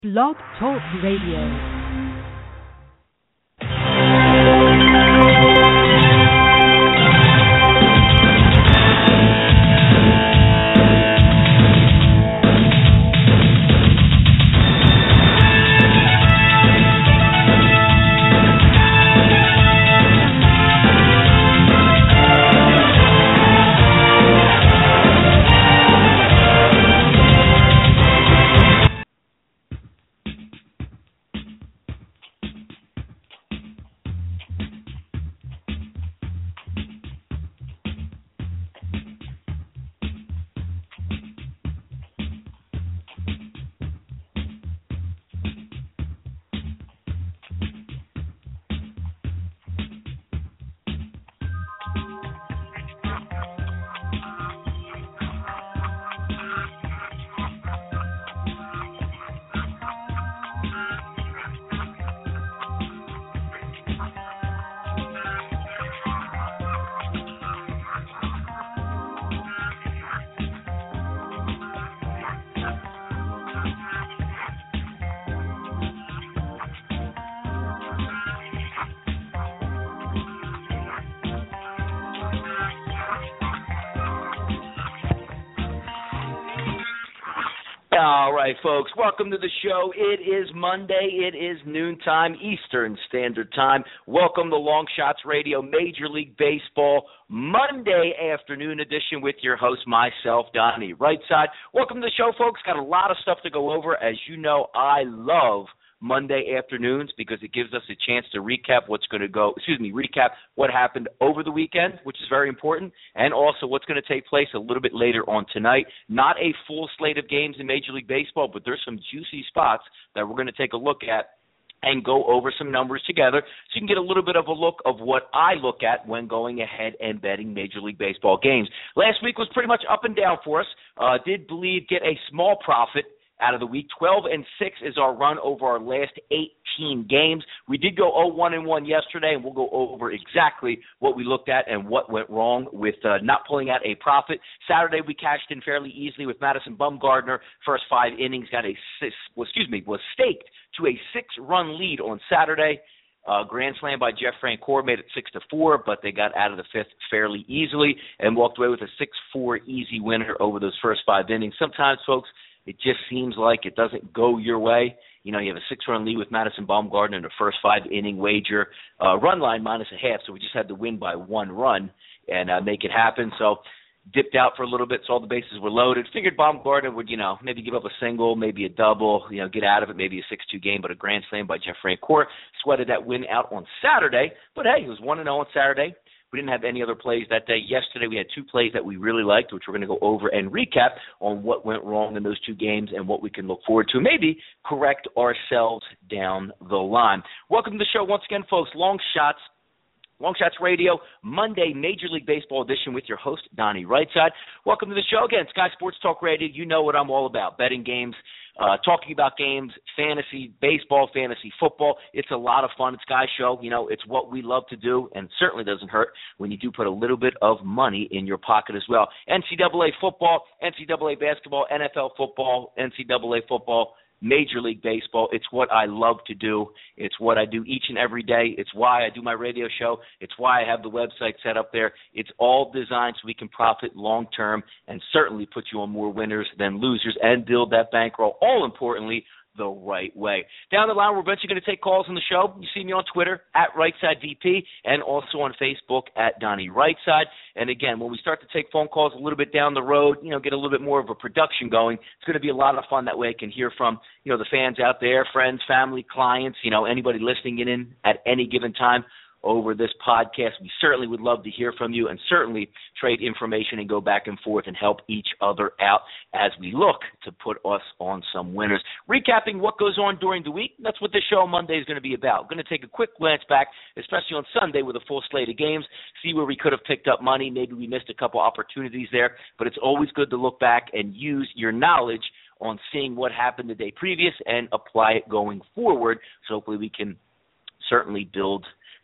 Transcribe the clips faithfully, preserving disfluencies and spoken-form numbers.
Blog Talk Radio. All right, folks, welcome to the show. It is Monday. It is noontime Eastern Standard Time. Welcome to Long Shots Radio Major League Baseball Monday afternoon edition with your host, myself, Donnie Rightside. Welcome to the show, folks. Got a lot of stuff to go over. As you know, I love Monday afternoons because it gives us a chance to recap what's going to go, excuse me, recap what happened over the weekend, which is very important, and also what's going to take place a little bit later on tonight. Not a full slate of games in Major League Baseball, but there's some juicy spots that we're going to take a look at and go over some numbers together so you can get a little bit of a look of what I look at when going ahead and betting Major League Baseball games. Last week was pretty much up and down for us. Uh, did believe get a small profit out of the week. twelve and six is our run over our last eighteen games. We did go oh one and one yesterday, and we'll go over exactly what we looked at and what went wrong with uh, not pulling out a profit. Saturday, we cashed in fairly easily with Madison Bumgarner. First five innings got a six, well, excuse me, was staked to a six-run lead on Saturday. Uh, grand slam by Jeff Francoeur made it six to four, but they got out of the fifth fairly easily and walked away with a six four easy winner over those first five innings. Sometimes, folks, it just seems like it doesn't go your way. You know, you have a six-run lead with Madison Bumgarner in the first five-inning wager. Uh, run line minus a half, so we just had to win by one run and uh, make it happen. So dipped out for a little bit, so all the bases were loaded. Figured Bumgarner would, you know, maybe give up a single, maybe a double, you know, get out of it, maybe a six two game, but a grand slam by Jeff Francoeur sweated that win out on Saturday. But, hey, it was one and oh on Saturday. We didn't have any other plays that day. Yesterday we had two plays that we really liked, which we're going to go over and recap on what went wrong in those two games and what we can look forward to, maybe correct ourselves down the line. Welcome to the show once again, folks. Long Shots. Long Shots Radio, Monday Major League Baseball edition with your host, Donnie Rightside. Welcome to the show again, Sky Sports Talk Radio. You know what I'm all about, betting games, uh, talking about games, fantasy, baseball, fantasy, football. It's a lot of fun. It's Sky Show. You know, it's what we love to do, and certainly doesn't hurt when you do put a little bit of money in your pocket as well. N C double A football, N C double A basketball, N F L football, N C double A football, Major League Baseball. It's what I love to do. It's what I do each and every day. It's why I do my radio show. It's why I have the website set up there. It's all designed so we can profit long term and certainly put you on more winners than losers and build that bankroll, all importantly, the right way. Down the line, we're eventually going to take calls on the show. You see me on Twitter, at RightSideDP, and also on Facebook, at Donnie Rightside. And again, when we start to take phone calls a little bit down the road, you know, get a little bit more of a production going, it's going to be a lot of fun. That way I can hear from, you know, the fans out there, friends, family, clients, you know, anybody listening in at any given time over this podcast. We certainly would love to hear from you and certainly trade information and go back and forth and help each other out as we look to put us on some winners. Recapping what goes on during the week, that's what this show on Monday is going to be about. We're going to take a quick glance back, especially on Sunday with a full slate of games, see where we could have picked up money. Maybe we missed a couple opportunities there, but it's always good to look back and use your knowledge on seeing what happened the day previous and apply it going forward. So hopefully we can certainly build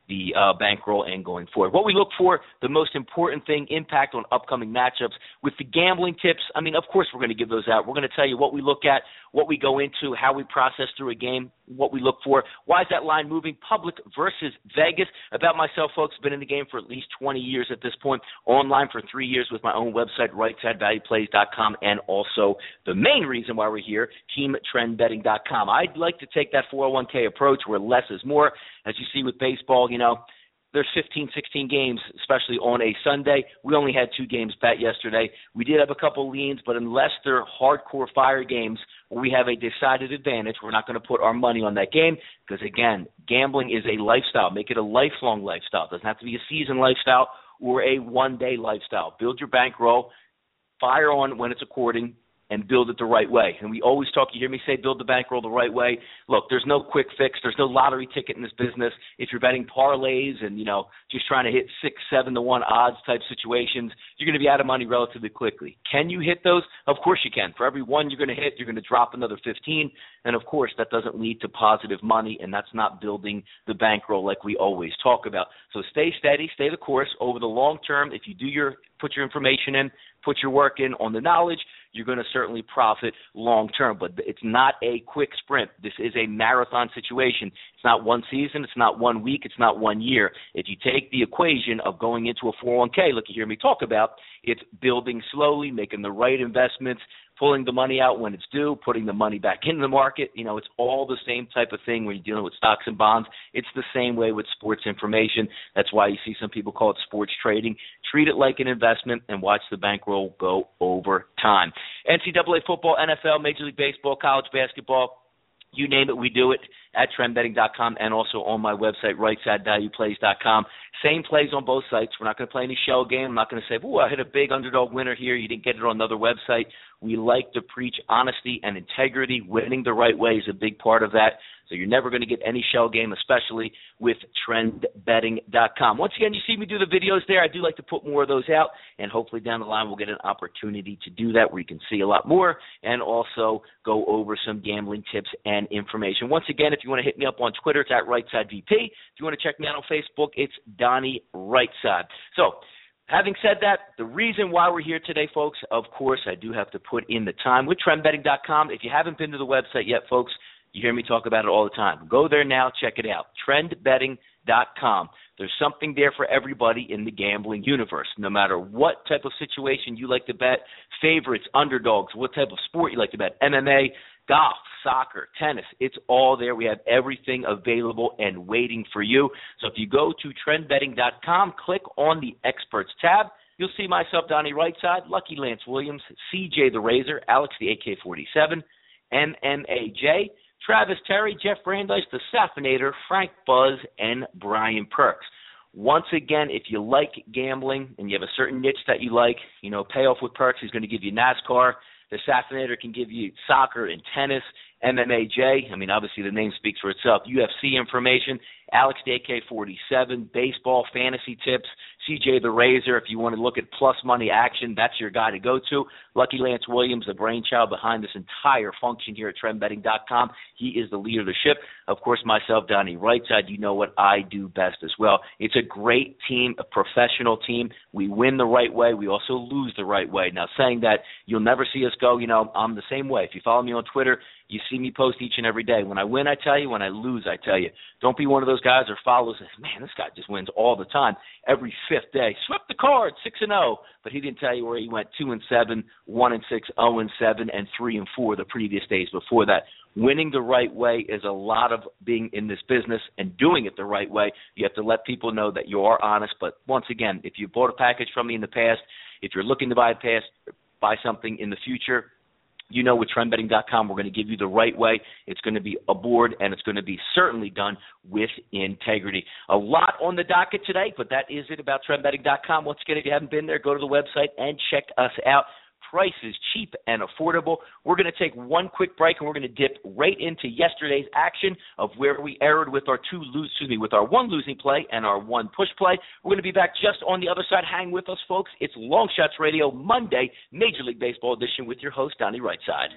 the uh, bankroll and going forward. What we look for, the most important thing, impact on upcoming matchups. With the gambling tips, I mean, of course we're going to give those out. We're going to tell you what we look at, what we go into, how we process through a game, what we look for. Why is that line moving? Public versus Vegas. About myself, folks, been in the game for at least twenty years at this point. Online for three years with my own website, right side value plays dot com, and also the main reason why we're here, team trend betting dot com. I'd like to take that four oh one k approach where less is more. As you see with baseball, you know, there's fifteen, sixteen games, especially on a Sunday. We only had two games bet yesterday. We did have a couple leans, but unless they're hardcore fire games where we have a decided advantage, we're not going to put our money on that game because, again, gambling is a lifestyle. Make it a lifelong lifestyle. It doesn't have to be a season lifestyle or a one-day lifestyle. Build your bankroll, fire on when it's according, and build it the right way. And we always talk, you hear me say build the bankroll the right way. Look, there's no quick fix. There's no lottery ticket in this business. If you're betting parlays and, you know, just trying to hit six, seven to one odds type situations, you're going to be out of money relatively quickly. Can you hit those? Of course you can. For every one you're going to hit, you're going to drop another fifteen. And, of course, that doesn't lead to positive money, and that's not building the bankroll like we always talk about. So stay steady, stay the course. Over the long term, if you do your put your information in, put your work in on the knowledge, you're going to certainly profit long term. But it's not a quick sprint. This is a marathon situation. It's not one season. It's not one week. It's not one year. If you take the equation of going into a four oh one k, like you hear me talk about, it's building slowly, making the right investments, pulling the money out when it's due, putting the money back into the market. You know, it's all the same type of thing when you're dealing with stocks and bonds. It's the same way with sports information. That's why you see some people call it sports trading. Treat it like an investment and watch the bankroll go over time. N C double A football, N F L, Major League Baseball, college basketball, you name it, we do it at trend betting dot com and also on my website, right side value plays dot com. Same plays on both sites. We're not going to play any shell game. I'm not going to say, oh, I hit a big underdog winner here. You didn't get it on another website. We like to preach honesty and integrity. Winning the right way is a big part of that. So you're never going to get any shell game, especially with trend betting dot com. Once again, you see me do the videos there. I do like to put more of those out, and hopefully down the line we'll get an opportunity to do that where you can see a lot more and also go over some gambling tips and information. Once again, if you want to hit me up on Twitter, it's at RightSideVP. If you want to check me out on Facebook, it's Donnie Rightside. So, having said that, the reason why we're here today, folks, of course, I do have to put in the time with trend betting dot com. If you haven't been to the website yet, folks, you hear me talk about it all the time. Go there now, check it out, trend betting dot com. There's something there for everybody in the gambling universe, no matter what type of situation you like to bet, favorites, underdogs, what type of sport you like to bet, M M A, golf, soccer, tennis, it's all there. We have everything available and waiting for you. So if you go to trend betting dot com, click on the Experts tab, you'll see myself, Donnie Rightside, Lucky Lance Williams, C J the Razor, Alex the A K forty-seven, M M A J, Travis Terry, Jeff Brandeis, the Saffinator, Frank Buzz, and Brian Perks. Once again, if you like gambling and you have a certain niche that you like, you know, Payoff with Perks is going to give you NASCAR. The Saffinator can give you soccer and tennis. M M A J, I mean, obviously the name speaks for itself. U F C information, Alex the A K forty-seven, baseball, fantasy tips, C J the Razor. If you want to look at plus money action, that's your guy to go to. Lucky Lance Williams, the brainchild behind this entire function here at trend betting dot com. He is the leader of the ship. Of course, myself, Donnie Rightside, you know what I do best as well. It's a great team, a professional team. We win the right way. We also lose the right way. Now, saying that, you'll never see us go, you know, I'm the same way. If you follow me on Twitter, you see me post each and every day. When I win, I tell you. When I lose, I tell you. Don't be one of those guys or followers that, man, this guy just wins all the time. Every fifth day, swept the card, six and zero. But he didn't tell you where he went two and seven, one and six, zero and seven, and three and four the previous days before that. Winning the right way is a lot of being in this business and doing it the right way. You have to let people know that you are honest. But once again, if you bought a package from me in the past, if you're looking to buy a pass, buy something in the future, you know, with trend betting dot com, we're going to give you the right way. It's going to be aboard, and it's going to be certainly done with integrity. A lot on the docket today, but that is it about trend betting dot com. Once again, if you haven't been there, go to the website and check us out. Prices cheap and affordable. We're going to take one quick break, and we're going to dip right into yesterday's action of where we erred with our two lose, excuse me, with our one losing play and our one push play. We're going to be back just on the other side. Hang with us, folks. It's Long Shots Radio Monday, Major League Baseball edition with your host, Donnie Rightside.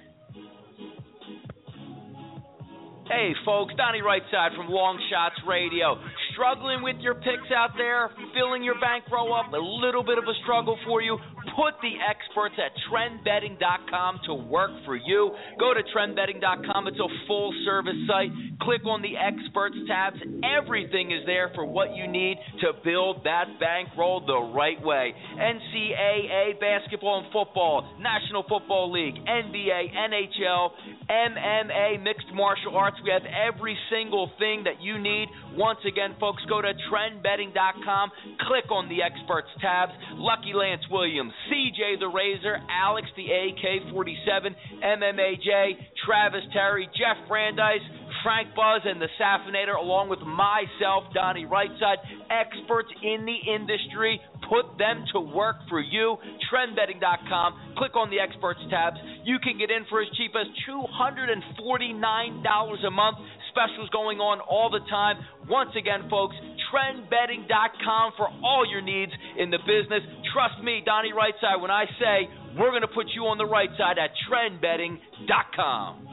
Hey, folks, Donnie Rightside from Long Shots Radio. struggling with your picks out there, filling your bankroll up, a little bit of a struggle for you, put the experts at trend betting dot com to work for you. Go to trend betting dot com. It's a full-service site. Click on the experts tabs. Everything is there for what you need to build that bankroll the right way. N C double A basketball and football, National Football League, N B A, N H L, M M A, mixed martial arts. We have every single thing that you need. Once again, folks, go to trend betting dot com. Click on the experts tabs. Lucky Lance Williams, C J the Razor, Alex the A K forty-seven, M M A J, Travis Terry, Jeff Brandeis, Frank Buzz, and the Saffinator, along with myself, Donnie Rightside, experts in the industry. Put them to work for you. trend betting dot com. Click on the experts tabs. You can get in for as cheap as two hundred forty-nine dollars a month. Specials going on all the time. Once again, folks, trend betting dot com for all your needs in the business. Trust me, Donnie Rightside, when I say we're going to put you on the right side at trend betting dot com.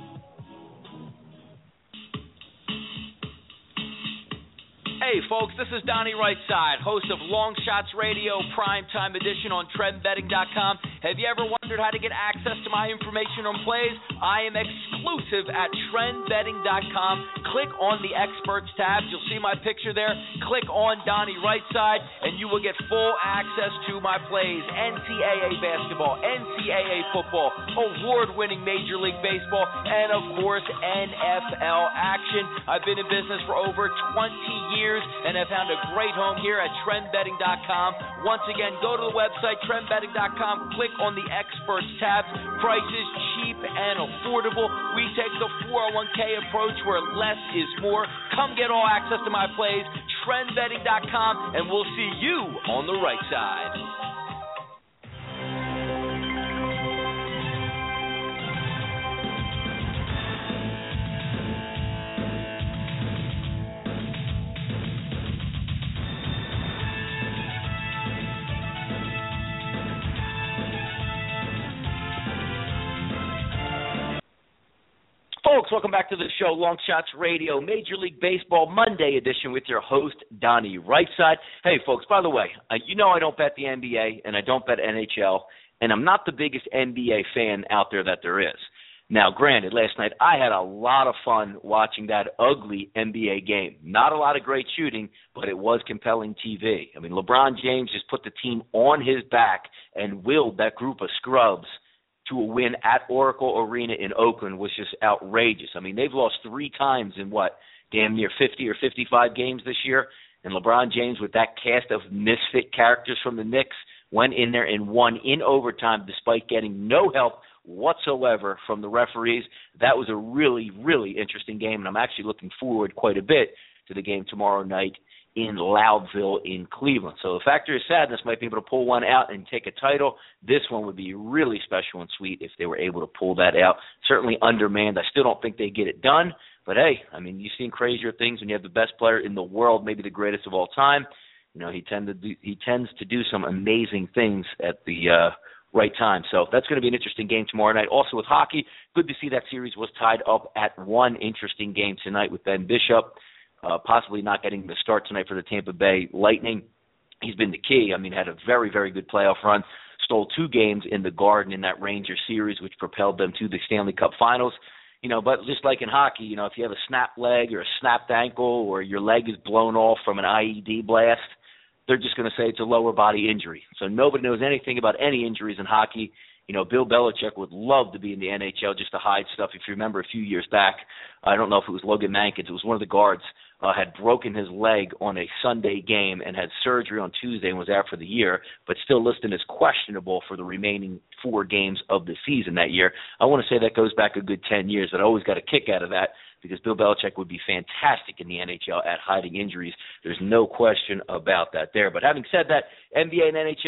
Hey, folks, this is Donnie Rightside, host of Long Shots Radio Primetime Edition on trend betting dot com. Have you ever wondered how to get access to my information on plays? I am exclusive at trend betting dot com. Click on the Experts tab. You'll see my picture there. Click on Donnie Rightside, and you will get full access to my plays. N C double A basketball, N C double A football, award-winning Major League Baseball, and, of course, N F L action. I've been in business for over twenty years. And have found a great home here at trend betting dot com. Once again, go to the website, trend betting dot com, click on the Experts tab. Prices cheap and affordable. We take the four oh one k approach where less is more. Come get all access to my plays, trend betting dot com, and we'll see you on the right side. Folks, welcome back to the show, Long Shots Radio, Major League Baseball Monday edition with your host, Donnie Rightside. Hey, folks, by the way, uh, you know I don't bet the N B A and I don't bet N H L, and I'm not the biggest N B A fan out there that there is. Now, granted, last night I had a lot of fun watching that ugly N B A game. Not a lot of great shooting, but it was compelling T V. I mean, LeBron James just put the team on his back and willed that group of scrubs to a win at Oracle Arena in Oakland was just outrageous. I mean, they've lost three times in, what, damn near fifty or fifty-five games this year, and LeBron James, with that cast of misfit characters from the Knicks, went in there and won in overtime despite getting no help whatsoever from the referees. That was a really, really interesting game, and I'm actually looking forward quite a bit to the game tomorrow night in Loudville in Cleveland. So the Factory of Sadness might be able to pull one out and take a title. This one would be really special and sweet if they were able to pull that out. Certainly undermanned. I still don't think they get it done. But, hey, I mean, you've seen crazier things when you have the best player in the world, maybe the greatest of all time. You know, he, tend to do, he tends to do some amazing things at the uh, right time. So that's going to be an interesting game tomorrow night. Also with hockey, good to see that series was tied up at one interesting game tonight with Ben Bishop. Uh, possibly not getting the start tonight for the Tampa Bay Lightning. He's been the key. I mean, had a very, very good playoff run. Stole two games in the Garden in that Rangers series, which propelled them to the Stanley Cup Finals. You know, but just like in hockey, you know, if you have a snapped leg or a snapped ankle or your leg is blown off from an I E D blast, they're just going to say it's a lower body injury. So nobody knows anything about any injuries in hockey. You know, Bill Belichick would love to be in the N H L just to hide stuff. If you remember a few years back, I don't know if it was Logan Mankins, it was one of the guards, uh, had broken his leg on a Sunday game and had surgery on Tuesday and was out for the year, but still listed as questionable for the remaining four games of the season that year. I want to say that goes back a good ten years, but I always got a kick out of that because Bill Belichick would be fantastic in the N H L at hiding injuries. There's no question about that there. But having said that, N B A and N H L,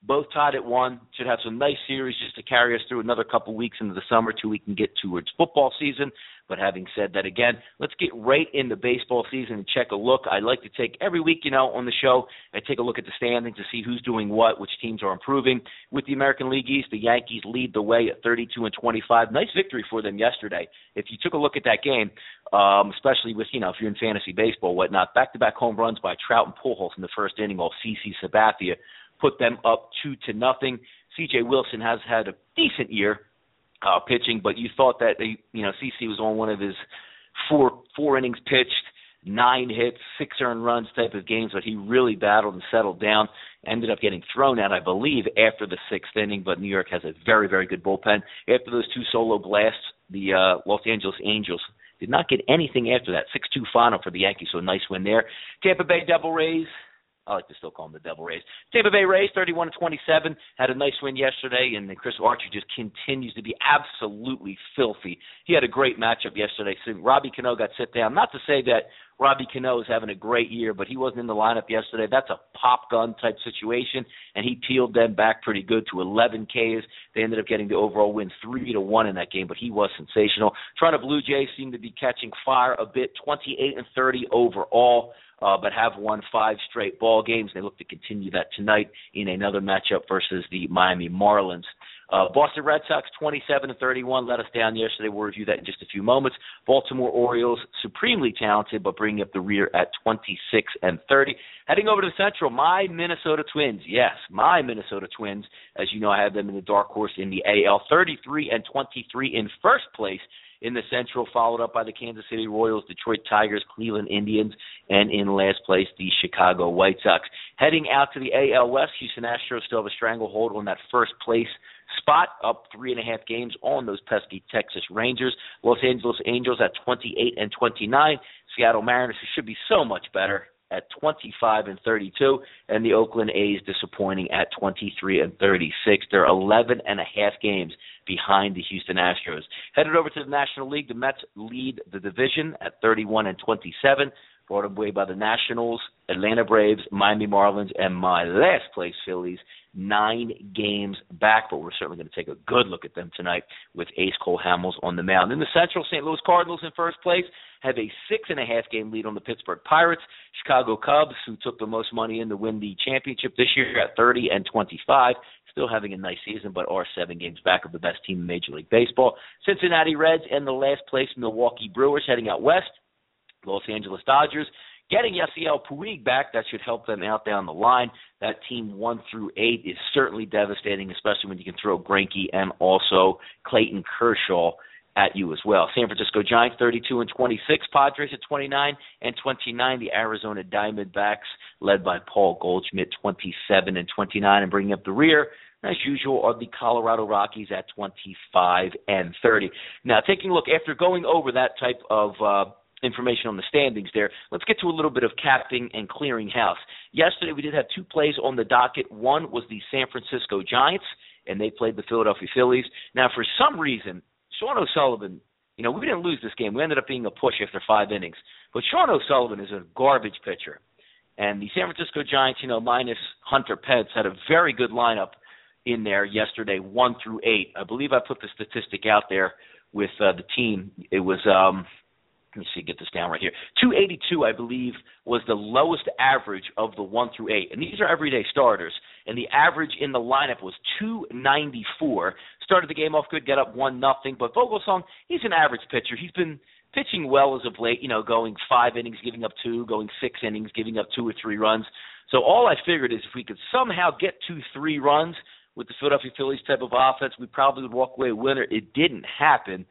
both tied at one. Should have some nice series just to carry us through another couple weeks into the summer till we can get towards football season. But having said that, again, let's get right into baseball season and check a look. I like to take every week, you know, on the show, I take a look at the standings to see who's doing what, which teams are improving. With the American League East, the Yankees lead the way at thirty-two and twenty-five. Nice victory for them yesterday. If you took a look at that game, um, especially with, you know, if you're in fantasy baseball, whatnot, back-to-back home runs by Trout and Pujols in the first inning, while C C Sabathia put them up two to nothing. C J Wilson has had a decent year uh, pitching, but you thought that they, you know, C C was on one of his four four innings pitched, nine hits, six earned runs type of games, but he really battled and settled down. Ended up getting thrown out, I believe, after the sixth inning, but New York has a very, very good bullpen. After those two solo blasts, the uh, Los Angeles Angels did not get anything after that. six two final for the Yankees, so a nice win there. Tampa Bay Devil Rays, I like to still call them the Devil Rays. Tampa Bay Rays, thirty-one to twenty-seven, had a nice win yesterday, and then Chris Archer just continues to be absolutely filthy. He had a great matchup yesterday. So Robbie Cano got sit down. Not to say that Robbie Cano is having a great year, but he wasn't in the lineup yesterday. That's a pop gun type situation, and he peeled them back pretty good to eleven Ks. They ended up getting the overall win three to one in that game, but he was sensational. Toronto Blue Jays seem to be catching fire a bit, twenty-eight and thirty overall. Uh, but have won five straight ball games. They look to continue that tonight in another matchup versus the Miami Marlins. Uh, Boston Red Sox, twenty-seven to thirty-one, let us down yesterday. We'll review that in just a few moments. Baltimore Orioles, supremely talented, but bringing up the rear at twenty-six and thirty. Heading over to the Central, my Minnesota Twins. Yes, my Minnesota Twins. As you know, I have them in the dark horse in the A L, thirty-three and twenty-three in first place in the Central, followed up by the Kansas City Royals, Detroit Tigers, Cleveland Indians, and in last place, the Chicago White Sox. Heading out to the A L West, Houston Astros still have a stranglehold on that first place spot, up three and a half games on those pesky Texas Rangers. Los Angeles Angels at twenty-eight and twenty-nine. Seattle Mariners, who should be so much better, at twenty-five and thirty-two, and the Oakland A's disappointing at twenty-three and thirty-six. They're eleven and a half games behind the Houston Astros. Headed over to the National League, the Mets lead the division at thirty-one and twenty-seven, brought away by the Nationals, Atlanta Braves, Miami Marlins, and my last place Phillies, nine games back, but we're certainly going to take a good look at them tonight with Ace Cole Hamels on the mound. In the Central, Saint Louis Cardinals in first place have a six and a half game lead on the Pittsburgh Pirates. Chicago Cubs, who took the most money in to win the championship this year, at thirty and twenty-five, still having a nice season, but are seven games back of the best team in Major League Baseball. Cincinnati Reds and the last place Milwaukee Brewers heading out west. Los Angeles Dodgers getting Yasiel Puig back. That should help them out down the line. That team one through eight is certainly devastating, especially when you can throw Greinke and also Clayton Kershaw at you as well. San Francisco Giants, thirty-two and twenty-six. Padres at twenty-nine and twenty-nine. The Arizona Diamondbacks, led by Paul Goldschmidt, twenty-seven and twenty-nine, and bringing up the rear, as usual, are the Colorado Rockies at twenty-five and thirty. Now, taking a look, after going over that type of uh, information on the standings there, let's get to a little bit of capping and clearing house. Yesterday, we did have two plays on the docket. One was the San Francisco Giants, and they played the Philadelphia Phillies. Now, for some reason, Sean O'Sullivan, you know, we didn't lose this game. We ended up being a push after five innings. But Sean O'Sullivan is a garbage pitcher. And the San Francisco Giants, you know, minus Hunter Pence, had a very good lineup in there yesterday, one through eight. I believe I put the statistic out there with uh, the team. It was, um, let me see, get this down right here. two eighty-two, I believe, was the lowest average of the one through eight. And these are everyday starters. And the average in the lineup was two ninety-four. Started the game off good, get up one nothing. But Vogelsong, he's an average pitcher. He's been pitching well as of late, you know, going five innings, giving up two, going six innings, giving up two or three runs. So all I figured is if we could somehow get two, three runs with the Philadelphia Phillies type of offense, we probably would walk away a winner. It didn't happen,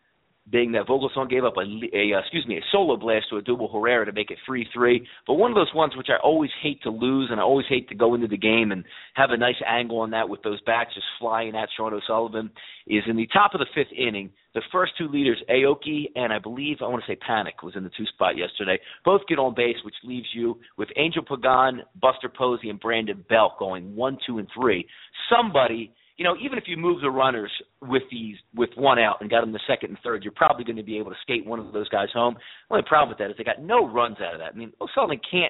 being that Vogelsong gave up a, a uh, excuse me a solo blast to Odubel Herrera to make it three three. But one of those ones which I always hate to lose, and I always hate to go into the game and have a nice angle on that with those bats just flying at Sean O'Sullivan, is in the top of the fifth inning, the first two leaders, Aoki and I believe, I want to say Panic, was in the two spot yesterday. Both get on base, which leaves you with Angel Pagan, Buster Posey, and Brandon Belt going one, two, and three. Somebody, you know, even if you move the runners with these with one out and got them the second and third, you're probably going to be able to skate one of those guys home. The only problem with that is they got no runs out of that. I mean, O'Sullivan can't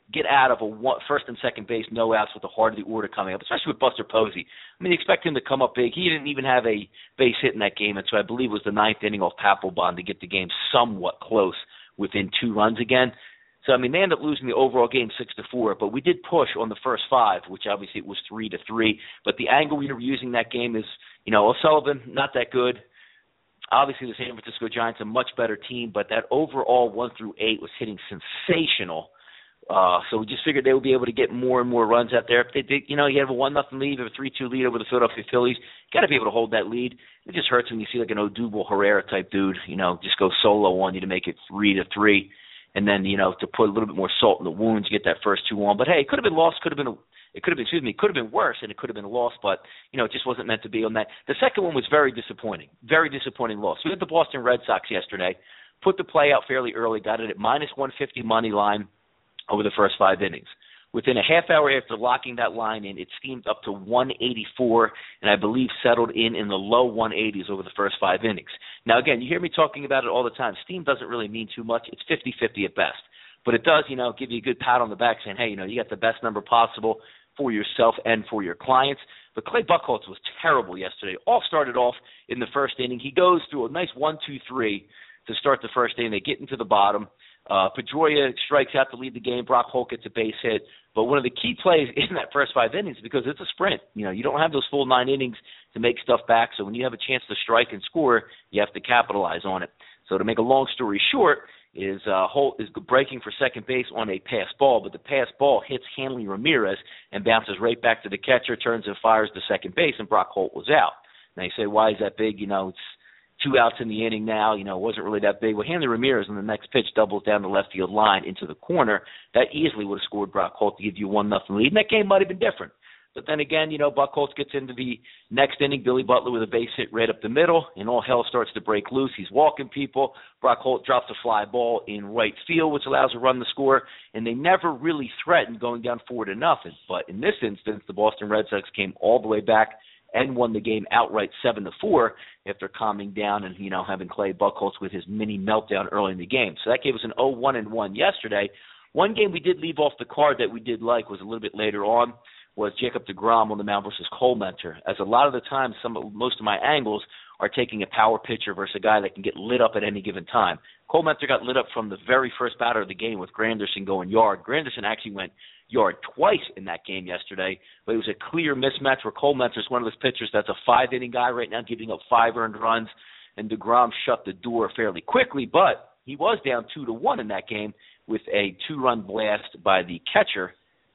get out of a one, first and second base, no outs with the heart of the order coming up, especially with Buster Posey. I mean, you expect him to come up big. He didn't even have a base hit in that game, and so I believe it was the ninth inning off Papelbon to get the game somewhat close within two runs again. So, I mean, they ended up losing the overall game six to four, but we did push on the first five, which obviously it was three to three. But the angle we were using that game is, you know, O'Sullivan, not that good. Obviously, the San Francisco Giants a much better team, but that overall one through eight was hitting sensational. Uh, so we just figured they would be able to get more and more runs out there. If they did, you know, you have a one nothing lead, or a three two lead over the Philadelphia Phillies. You got to be able to hold that lead. It just hurts when you see like an Odubel Herrera type dude, you know, just go solo on you to make it three to three, and then you know to put a little bit more salt in the wounds, you get that first two on. But hey, it could have been lost. Could have been. A, it could have been. Excuse me. It could have been worse, and it could have been a loss. But you know, it just wasn't meant to be on that. The second one was very disappointing. Very disappointing loss. We had the Boston Red Sox yesterday. Put the play out fairly early. Got it at minus one fifty money line over the first five innings. Within a half hour after locking that line in, it steamed up to one eighty-four, and I believe settled in in the low one eighties over the first five innings. Now, again, you hear me talking about it all the time. Steam doesn't really mean too much. It's fifty-fifty at best. But it does, you know, give you a good pat on the back saying, hey, you know, you got the best number possible for yourself and for your clients. But Clay Buchholz was terrible yesterday. All started off in the first inning. He goes through a nice one two three to start the first inning. They get into the bottom. Uh, Pedroia strikes out to lead the game. Brock Holt gets a base hit. But one of the key plays in that first five innings, because it's a sprint. You know, you don't have those full nine innings to make stuff back. So when you have a chance to strike and score, you have to capitalize on it. So to make a long story short, is uh, Holt is breaking for second base on a pass ball, but the pass ball hits Hanley Ramirez and bounces right back to the catcher, turns and fires to second base, and Brock Holt was out. Now you say, why is that big? You know, it's two outs in the inning now, you know, it wasn't really that big. Well, Hanley Ramirez on the next pitch doubles down the left field line into the corner. That easily would have scored Brock Holt to give you one nothing lead, and that game might have been different. But then again, you know, Buchholz gets into the next inning, Billy Butler with a base hit right up the middle, and all hell starts to break loose. He's walking people. Brock Holt drops a fly ball in right field, which allows a run to score, and they never really threatened going down four to nothing. But in this instance, the Boston Red Sox came all the way back and won the game outright seven to four after calming down and, you know, having Clay Buchholz with his mini meltdown early in the game. So that gave us an oh one and one yesterday. One game we did leave off the card that we did like was a little bit later on, was Jacob deGrom on the mound versus Cole Mentor. As a lot of the time, some of, most of my angles are taking a power pitcher versus a guy that can get lit up at any given time. Cole Mentor got lit up from the very first batter of the game with Granderson going yard. Granderson actually went yard twice in that game yesterday, but it was a clear mismatch where Cole Mentor is one of those pitchers that's a five-inning guy right now, giving up five earned runs, and deGrom shut the door fairly quickly, but he was down two to one in that game with a two-run blast by the catcher.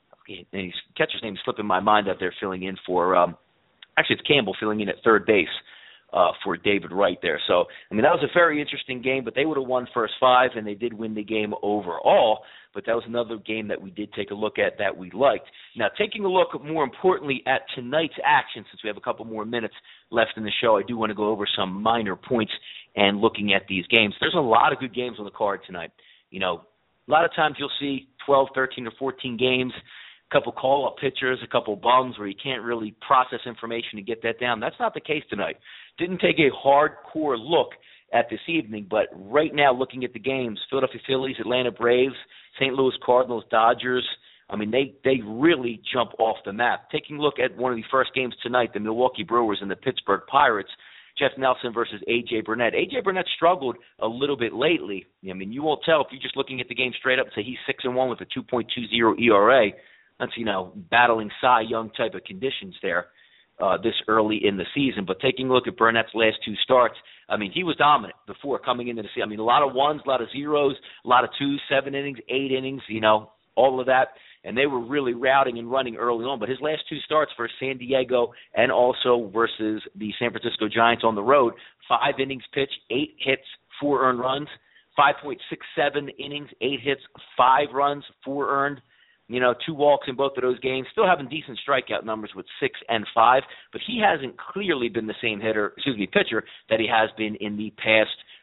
And his catcher's name is slipping my mind out there, filling in for um, actually it's Campbell filling in at third base uh, for David Wright there. So I mean that was a very interesting game, but they would have won first five, and they did win the game overall. But that was another game that we did take a look at that we liked. Now, taking a look more importantly at tonight's action, since we have a couple more minutes left in the show, I do want to go over some minor points and looking at these games. There's a lot of good games on the card tonight. You know, a lot of times you'll see twelve, thirteen, or fourteen games. A couple call-up pitchers, a couple bums where you can't really process information to get that down. That's not the case tonight. Didn't take a hardcore look at this evening, but right now looking at the games, Philadelphia Phillies, Atlanta Braves, Saint Louis Cardinals, Dodgers, I mean, they, they really jump off the map. Taking a look at one of the first games tonight, the Milwaukee Brewers and the Pittsburgh Pirates, Jeff Nelson versus A J Burnett. A J Burnett struggled a little bit lately. I mean, you won't tell if you're just looking at the game straight up and say he's six and one with a two point two oh E R A. That's, you know, battling Cy Young type of conditions there uh, this early in the season. But taking a look at Burnett's last two starts, I mean, he was dominant before coming into the season. I mean, a lot of ones, a lot of zeros, a lot of twos, seven innings, eight innings, you know, all of that. And they were really routing and running early on. But his last two starts for San Diego and also versus the San Francisco Giants on the road, five innings pitched, eight hits, four earned runs, five point six seven innings, eight hits, five runs, four earned. You know, two walks in both of those games, still having decent strikeout numbers with six and five, but he hasn't clearly been the same hitter, excuse me, pitcher that he has been in the past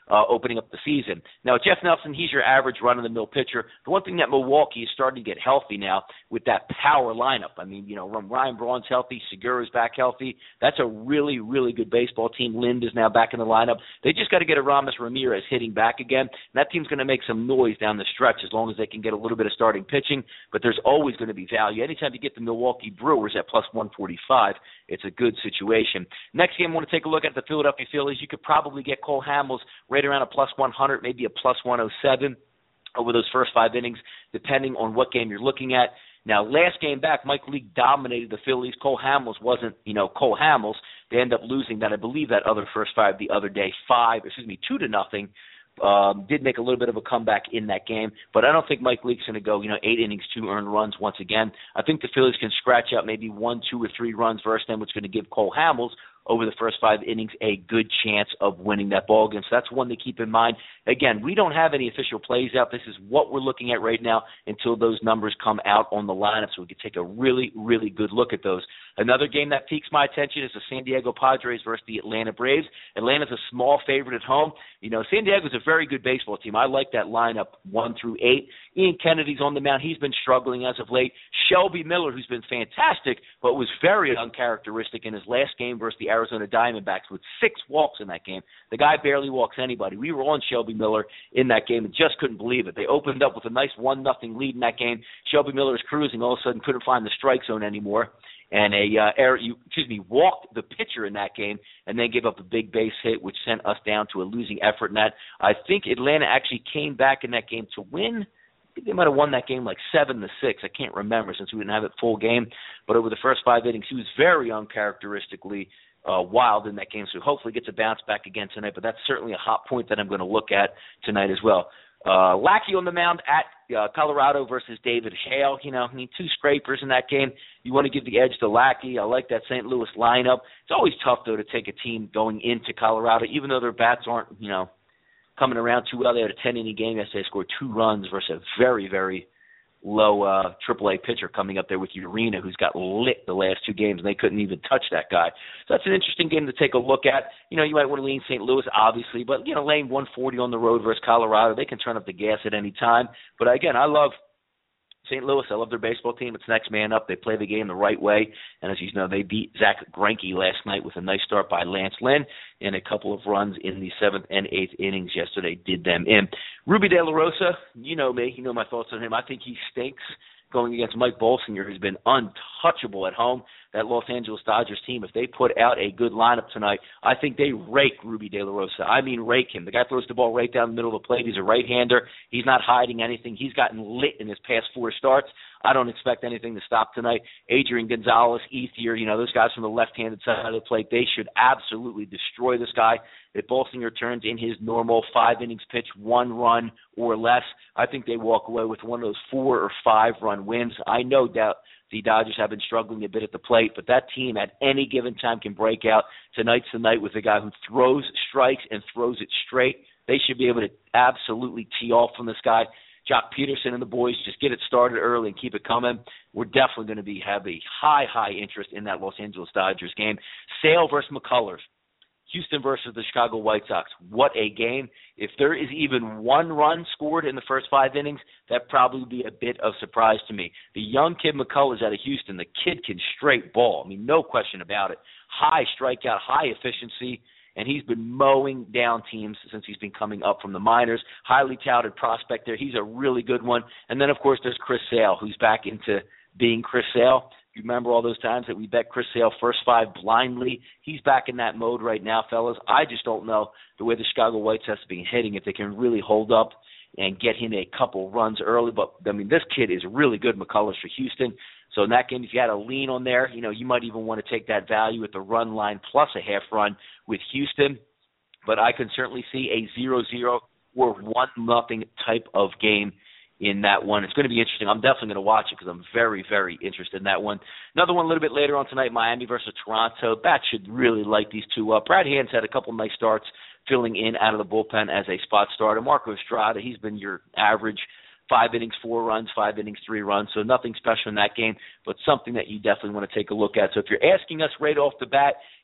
uh, opening up the season. Now, Jeff Nelson, he's your average run-of-the-mill pitcher. The one thing that Milwaukee is starting to get healthy now with that power lineup. I mean, you know, when Ryan Braun's healthy, Segura's back healthy. That's a really, really good baseball team. Lind is now back in the lineup. They just got to get Aramis Ramirez hitting back again. And that team's going to make some noise down the stretch as long as they can get a little bit of starting pitching. But there's always going to be value. Anytime you get the Milwaukee Brewers at plus one forty-five, it's a good situation. Next game I want to take a look at the Philadelphia Phillies. You could probably get Cole Hamels right around a plus one hundred, maybe a plus one oh seven over those first five innings, depending on what game you're looking at. Now, last game back, Mike Leake dominated the Phillies. Cole Hamels wasn't, you know, Cole Hamels. They end up losing that, I believe, that other first five the other day, five, excuse me, two to nothing. Um, did make a little bit of a comeback in that game, but I don't think Mike Leake's going to go, you know, eight innings, two earned runs once again. I think the Phillies can scratch out maybe one, two, or three runs versus them, which is going to give Cole Hamels over the first five innings a good chance of winning that ball game. So that's one to keep in mind. Again, we don't have any official plays out. This is what we're looking at right now until those numbers come out on the lineup, so we can take a really, really good look at those. Another game that piques my attention is the San Diego Padres versus the Atlanta Braves. Atlanta's a small favorite at home. You know, San Diego's a very good baseball team. I like that lineup one through eight. Ian Kennedy's on the mound. He's been struggling as of late. Shelby Miller, who's been fantastic, but was very uncharacteristic in his last game versus the Arizona Diamondbacks with six walks in that game. The guy barely walks anybody. We were on Shelby Miller in that game and just couldn't believe it. They opened up with a nice one nothing lead in that game. Shelby Miller is cruising. All of a sudden couldn't find the strike zone anymore. And a uh, error, you, excuse me, walked the pitcher in that game and then gave up a big base hit, which sent us down to a losing effort in that. I think Atlanta actually came back in that game to win. I think they might have won that game like seven to six. I can't remember since we didn't have it full game. But over the first five innings, he was very uncharacteristically uh, wild in that game. So hopefully gets a bounce back again tonight. But that's certainly a hot point that I'm going to look at tonight as well. Uh, Lackey on the mound at uh, Colorado versus David Hale. You know, I mean, two scrapers in that game. You want to give the edge to Lackey. I like that Saint Louis lineup. It's always tough, though, to take a team going into Colorado, even though their bats aren't, you know, coming around too well. They had a ten-inning game yesterday. They scored two runs versus a very, very low uh, triple A pitcher coming up there with Urena, who's got lit the last two games, and they couldn't even touch that guy. So that's an interesting game to take a look at. You know, you might want to lean Saint Louis, obviously, but, you know, laying one forty on the road versus Colorado, they can turn up the gas at any time. But, again, I love Saint Louis. I love their baseball team. It's next man up. They play the game the right way. And as you know, they beat Zach Greinke last night with a nice start by Lance Lynn, and a couple of runs in the seventh and eighth innings yesterday did them in. Ruby De La Rosa, you know me. You know my thoughts on him. I think he stinks going against Mike Bolsinger, who's been untouchable at home. That Los Angeles Dodgers team, if they put out a good lineup tonight, I think they rake Ruby De La Rosa. I mean rake him. The guy throws the ball right down the middle of the plate. He's a right-hander. He's not hiding anything. He's gotten lit in his past four starts. I don't expect anything to stop tonight. Adrian Gonzalez, Ethier, you know, those guys from the left-handed side of the plate, they should absolutely destroy this guy. If Bolsinger turns in his normal five innings pitch, one run or less, I think they walk away with one of those four or five-run wins. I know that the Dodgers have been struggling a bit at the plate, but that team at any given time can break out. Tonight's the night with a guy who throws strikes and throws it straight. They should be able to absolutely tee off from this guy. Jock Peterson and the boys just get it started early and keep it coming. We're definitely going to be have a high, high interest in that Los Angeles Dodgers game. Sale versus McCullers. Houston versus the Chicago White Sox. What a game. If there is even one run scored in the first five innings, that probably would be a bit of surprise to me. The young kid McCullers out of Houston, the kid can straight ball. I mean, no question about it. High strikeout, high efficiency, and he's been mowing down teams since he's been coming up from the minors. Highly touted prospect there. He's a really good one. And then, of course, there's Chris Sale, who's back into being Chris Sale. You remember all those times that we bet Chris Sale first five blindly? He's back in that mode right now, fellas. I just don't know the way the Chicago White Sox have been hitting, if they can really hold up and get him a couple runs early. But, I mean, this kid is really good, McCullers, for Houston. So in that game, if you had a lean on there, you know, you might even want to take that value at the run line plus a half run with Houston. But I can certainly see a zero zero or one nothing type of game in that one. It's going to be interesting. I'm definitely going to watch it because I'm very, very interested in that one. Another one a little bit later on tonight, Miami versus Toronto. Bat should really light these two up. Brad Hand's had a couple nice starts filling in out of the bullpen as a spot starter. Marco Estrada, he's been your average five innings, four runs, five innings, three runs, so nothing special in that game, but something that you definitely want to take a look at. So if you're asking us right off the bat,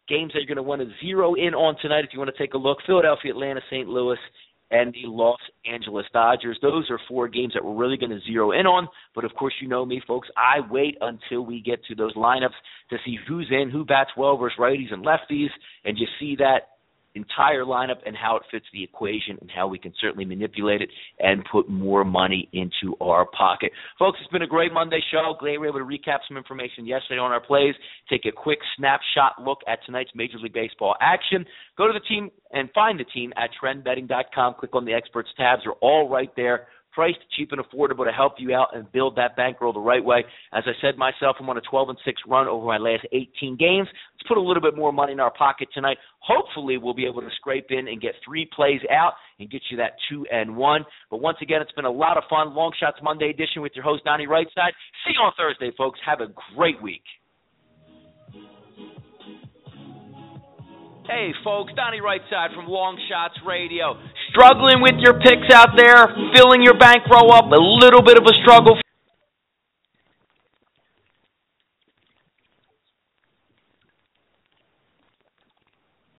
games that you're going to want to zero in on tonight if you want to take a look. Philadelphia, Atlanta, Saint Louis, and the Los Angeles Dodgers. Those are four games that we're really going to zero in on. But, of course, you know me, folks. I wait until we get to those lineups to see who's in, who bats well versus righties and lefties, and you see that entire lineup and how it fits the equation and how we can certainly manipulate it and put more money into our pocket. Folks, it's been a great Monday show. Glad we were able to recap some information yesterday on our plays, take a quick snapshot look at tonight's Major League Baseball action. Go to the team and find the team at trend betting dot com. Click on the experts tabs. They're all right there. Priced, cheap, and affordable to help you out and build that bankroll the right way. As I said myself, I'm on a twelve and six run over my last eighteen games. Let's put a little bit more money in our pocket tonight. Hopefully, we'll be able to scrape in and get three plays out and get you that two and one. But once again, it's been a lot of fun. Long Shots Monday edition with your host, Donnie Rightside. See you on Thursday, folks. Have a great week. Hey, folks, Donnie Rightside from Long Shots Radio. Struggling with your picks out there, filling your bankroll up, a little bit of a struggle.